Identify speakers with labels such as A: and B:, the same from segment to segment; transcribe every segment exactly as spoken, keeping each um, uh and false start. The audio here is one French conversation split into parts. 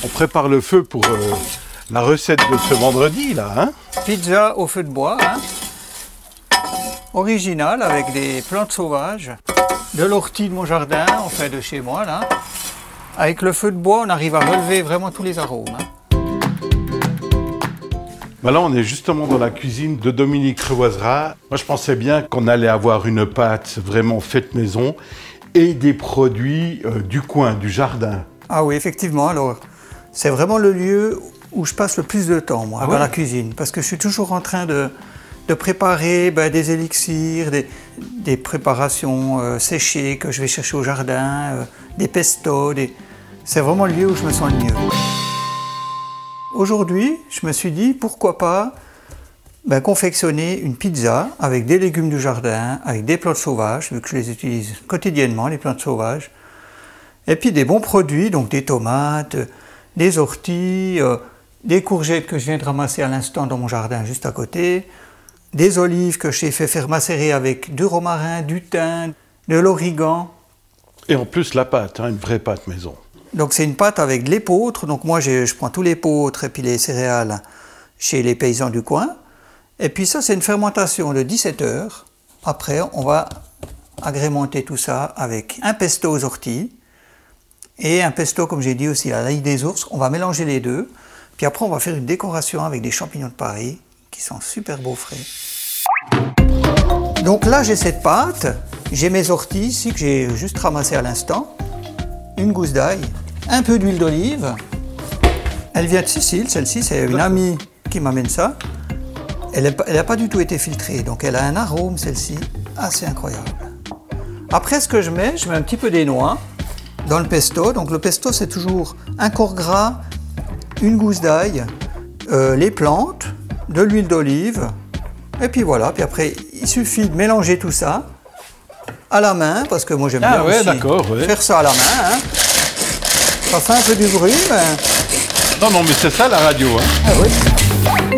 A: On prépare le feu pour euh, la recette de ce vendredi, là, hein?
B: Pizza au feu de bois, hein? Original, avec des plantes sauvages, de l'ortie de mon jardin, enfin de chez moi, là. Avec le feu de bois, on arrive à relever vraiment tous les arômes, hein.
A: Ben là, on est justement dans la cuisine de Dominique Revoisera. Moi, je pensais bien qu'on allait avoir une pâte vraiment faite maison et des produits euh, du coin, du jardin.
B: Ah oui, effectivement, alors, c'est vraiment le lieu où je passe le plus de temps, moi,
A: Ah
B: dans
A: ouais?
B: la cuisine, parce que je suis toujours en train de, de préparer ben, des élixirs, des, des préparations euh, séchées que je vais chercher au jardin, euh, des pestos, des... c'est vraiment le lieu où je me sens le mieux. Aujourd'hui, je me suis dit, pourquoi pas ben, confectionner une pizza avec des légumes du jardin, avec des plantes sauvages, vu que je les utilise quotidiennement, les plantes sauvages, et puis des bons produits, donc des tomates, des orties, euh, des courgettes que je viens de ramasser à l'instant dans mon jardin juste à côté, des olives que j'ai fait faire macérer avec du romarin, du thym, de l'origan.
A: Et en plus, la pâte, hein, une vraie pâte maison.
B: Donc c'est une pâte avec de l'épeautre, donc moi je, je prends tout l'épeautre et puis les céréales chez les paysans du coin. Et puis ça c'est une fermentation de dix-sept heures. Après on va agrémenter tout ça avec un pesto aux orties et un pesto, comme j'ai dit aussi, à l'ail des ours. On va mélanger les deux. Puis après on va faire une décoration avec des champignons de Paris qui sont super beaux frais. Donc là j'ai cette pâte, j'ai mes orties ici que j'ai juste ramassées à l'instant, une gousse d'ail, un peu d'huile d'olive. Elle vient de Sicile, celle-ci, c'est une amie qui m'amène ça. Elle n'a pas du tout été filtrée, donc elle a un arôme, celle-ci, assez incroyable. Après, ce que je mets, je mets un petit peu des noix dans le pesto. Donc le pesto, c'est toujours un quart gras, une gousse d'ail, euh, les plantes, de l'huile d'olive, et puis voilà. Puis après, il suffit de mélanger tout ça à la main, parce que moi j'aime
A: Ah
B: bien
A: ouais,
B: aussi
A: d'accord, ouais.
B: faire ça à la main. Hein. Ça fait un peu du bruit, mais...
A: Non, non, mais c'est ça la radio, hein.
B: Ah oui.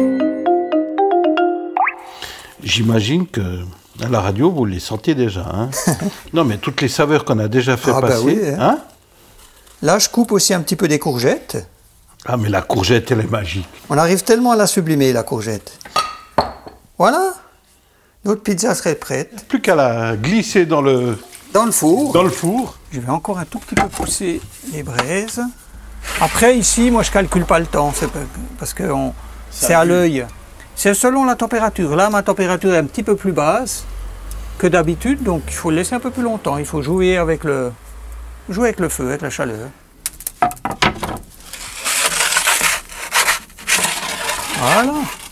A: J'imagine que à la radio, vous les sentez déjà, hein. Non, mais toutes les saveurs qu'on a déjà fait
B: Ah bah
A: passer,
B: oui, hein.
A: hein.
B: Là, je coupe aussi un petit peu des courgettes.
A: Ah, mais la courgette, elle est magique.
B: On arrive tellement à la sublimer, la courgette. Voilà. Notre pizza serait prête.
A: Plus qu'à la glisser dans le,
B: Dans le four.
A: dans le four.
B: Je vais encore un tout petit peu pousser les braises. Après, ici, moi, je calcule pas le temps, c'est pas- parce que on- c'est à
A: pue.
B: l'œil. C'est selon la température. Là, ma température est un petit peu plus basse que d'habitude, donc il faut le laisser un peu plus longtemps. Il faut jouer avec le, jouer avec le feu, avec la chaleur. Voilà.